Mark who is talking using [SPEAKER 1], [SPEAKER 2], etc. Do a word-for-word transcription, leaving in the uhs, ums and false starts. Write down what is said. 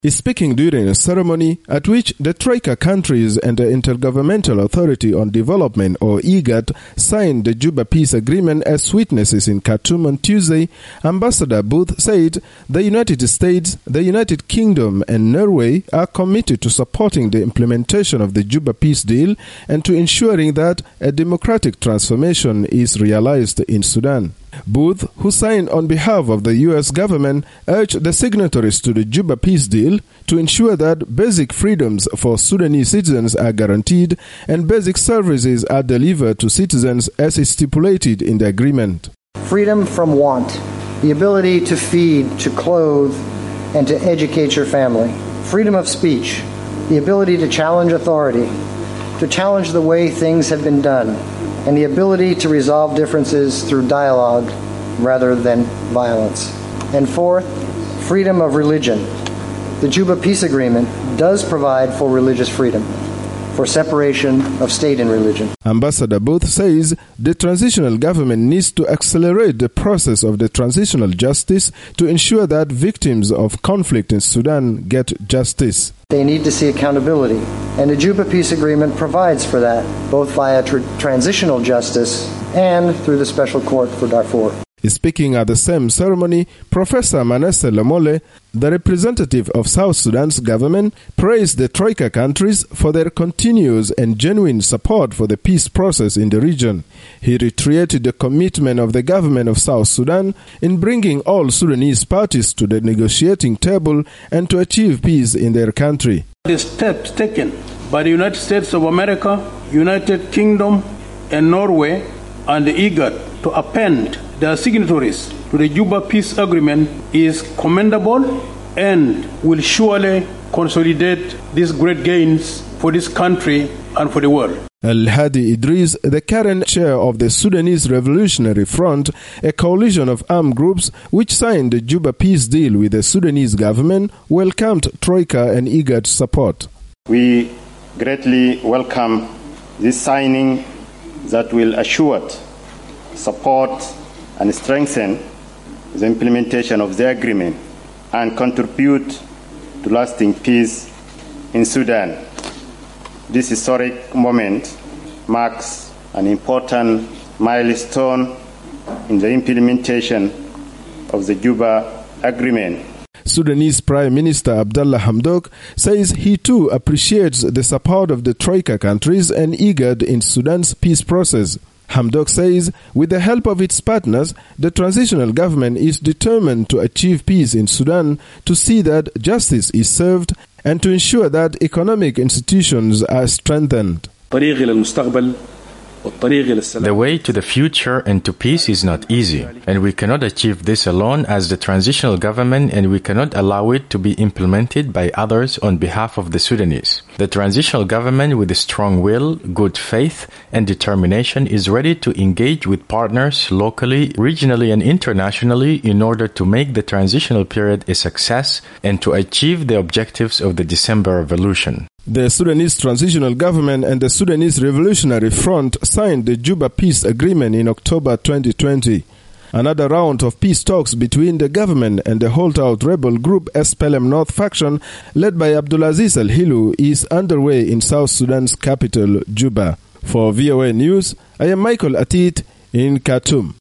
[SPEAKER 1] Speaking during a ceremony at which the Troika countries and the Intergovernmental Authority on Development, or IGAD, signed the Juba Peace Agreement as witnesses in Khartoum on Tuesday, Ambassador Booth said the United States, the United Kingdom and Norway are committed to supporting the implementation of the Juba Peace Deal and to ensuring that a democratic transformation is realized in Sudan. Booth, who signed on behalf of the U S government, urged the signatories to the Juba Peace Deal to ensure that basic freedoms for Sudanese citizens are guaranteed and basic services are delivered to citizens as is stipulated in the agreement.
[SPEAKER 2] Freedom from want, the ability to feed, to clothe, and to educate your family. Freedom of speech, the ability to challenge authority, to challenge the way things have been done, and the ability to resolve differences through dialogue rather than violence. And fourth, freedom of religion. The Juba Peace Agreement does provide for religious freedom, for separation of state and religion.
[SPEAKER 1] Ambassador Booth says the transitional government needs to accelerate the process of the transitional justice to ensure that victims of conflict in Sudan get justice.
[SPEAKER 2] They need to see accountability, and the Juba Peace Agreement provides for that, both via tr- transitional justice and through the Special Court for Darfur.
[SPEAKER 1] Speaking at the same ceremony, Professor Manasseh Lemole, the representative of South Sudan's government, praised the Troika countries for their continuous and genuine support for the peace process in the region. He reiterated the commitment of the government of South Sudan in bringing all Sudanese parties to the negotiating table and to achieve peace in their country.
[SPEAKER 3] The steps taken by the United States of America, United Kingdom, and Norway and the IGAD to append their signatories to the Juba Peace Agreement is commendable and will surely consolidate these great gains for this country and for the world.
[SPEAKER 1] Al-Hadi Idris, the current chair of the Sudanese Revolutionary Front, a coalition of armed groups which signed the Juba Peace Deal with the Sudanese government, welcomed Troika and IGAD's support.
[SPEAKER 4] We greatly welcome this signing that will assure, support and strengthen the implementation of the agreement and contribute to lasting peace in Sudan. This historic moment marks an important milestone in the implementation of the Juba Agreement.
[SPEAKER 1] Sudanese Prime Minister Abdallah Hamdok says he too appreciates the support of the Troika countries and IGAD in Sudan's peace process. Hamdok says with the help of its partners, the transitional government is determined to achieve peace in Sudan, to see that justice is served, and to ensure that economic institutions are strengthened.
[SPEAKER 5] The way to the future and to peace is not easy, and we cannot achieve this alone as the transitional government, and we cannot allow it to be implemented by others on behalf of the Sudanese. The transitional government, with a strong will, good faith, and determination, is ready to engage with partners locally, regionally, and internationally in order to make the transitional period a success and to achieve the objectives of the December Revolution.
[SPEAKER 1] The Sudanese Transitional Government and the Sudanese Revolutionary Front signed the Juba Peace Agreement in October twenty twenty. Another round of peace talks between the government and the holdout rebel group S P L M North faction, led by Abdulaziz Al-Hilu, is underway in South Sudan's capital, Juba. For V O A News, I am Michael Atit in Khartoum.